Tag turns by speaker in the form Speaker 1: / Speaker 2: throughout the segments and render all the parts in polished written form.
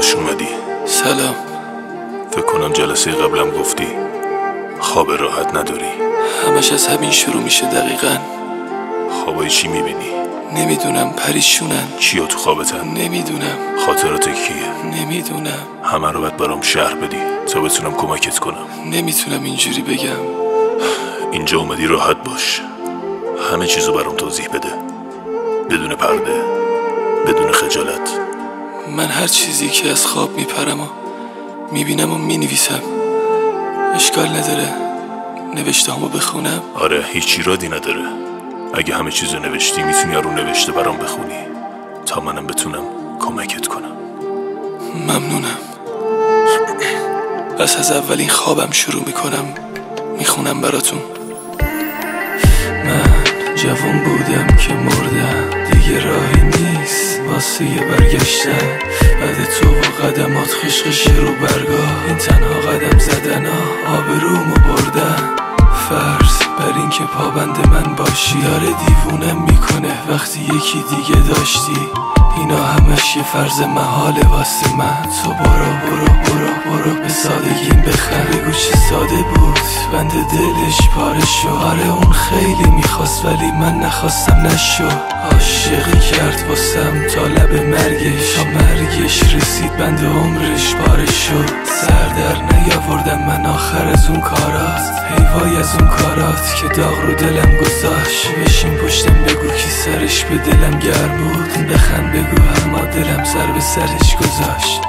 Speaker 1: خوش اومدی.
Speaker 2: سلام.
Speaker 1: فکر کنم جلسه قبلم گفتی خواب راحت نداری.
Speaker 2: همش از همین شروع میشه دقیقاً.
Speaker 1: خوابای چی میبینی؟
Speaker 2: نمیدونم، پریشونن.
Speaker 1: کیا تو خوابتن؟
Speaker 2: نمیدونم.
Speaker 1: خاطرات کیه؟
Speaker 2: نمیدونم.
Speaker 1: همه رو باید برام شرح بدی تا بتونم کمکت کنم.
Speaker 2: نمیتونم اینجوری بگم.
Speaker 1: اینجا اومدی راحت باش، همه چیزو برام توضیح بده، بدون پرده، بدون خجالت.
Speaker 2: من هر چیزی که از خواب میپرم و میبینم و مینویسم. اشکال نداره نوشته همو بخونم؟
Speaker 1: آره، هیچ ایرادی نداره. اگه همه چیزو نوشتی میتونی رو نوشته برام بخونی تا منم بتونم کمکت کنم.
Speaker 2: ممنونم. پس از اولین خوابم شروع میکنم میخونم براتون. من جوان بودم که مردم، دیگه راهی نیست واسه برگشتن. بعد تو و قدمات خشخش رو برگاه، این تنها قدم زدن ها آبرومو بردن. فرض بر این که پابند من باشی داره دیوونم میکنه وقتی یکی دیگه داشتی. اینا همش یه فرض محاله واسه من. تو برو به سادگیم بخند، بگو چی ساده بود بند دلش پاره شد. آره اون خیلی میخواست ولی من نخواستم نشد. عاشقی کرد واسم تا لب مرگش، تا مرگش رسید بند عمرش پاره شد. سر در نیاوردم من آخر از اون کارات، حیوای از اون کارات که داغ رو دلم گذاشت. بشین پشتم بگو کی سرش به دلم گرم بود، بخند بگو اما دلم سر به سرش گذاشت.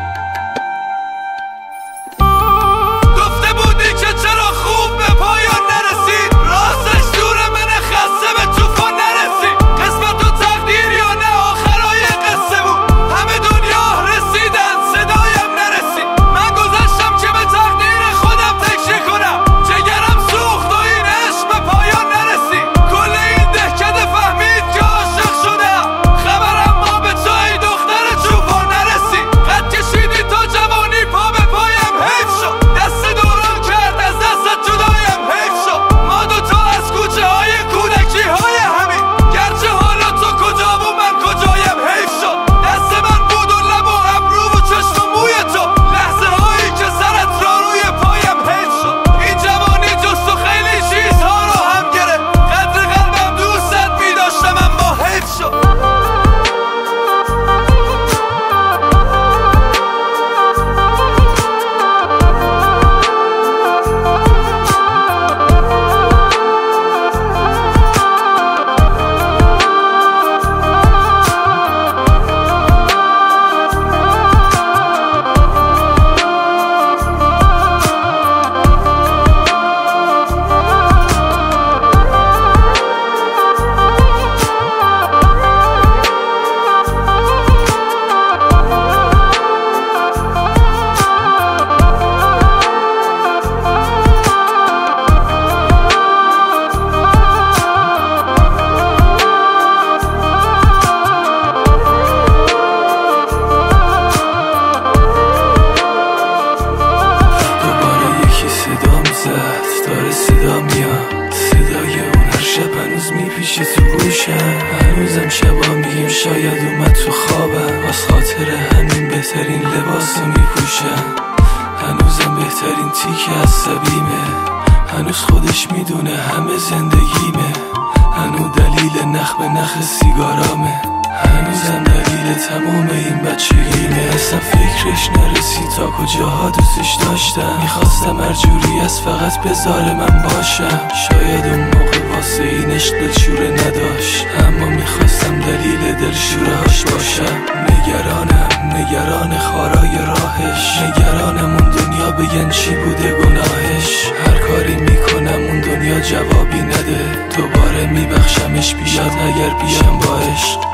Speaker 2: داره صدا میاد، صدای اون هر شب هنوز میپیشه تو گوشم. هنوزم شبا میگیم شاید اومد تو خوابم، واس خاطر همین بهترین لباسو میپوشم. هنوزم بهترین تیک عصبیمه، هنوز خودش میدونه همه زندگیمه. هنوز دلیل نخ به نخ سیگارامه، هنوزم دلیل تمام این بچگیمه. اصلا فکرش نرسید تا کجاها دوستش داشتم. میخواستم هر جوری از فقط بذاره من باشم. شاید اون موقع واسه اینش دلشوره نداشت، اما میخواستم دلیل دلشورهاش باشم. نگران خارای راهش، نگرانم اون دنیا بگن چی بوده گناهش. هر کاری میکنم اون دنیا جوابی نده، دوباره میبخشمش بیاد اگر بیام باش.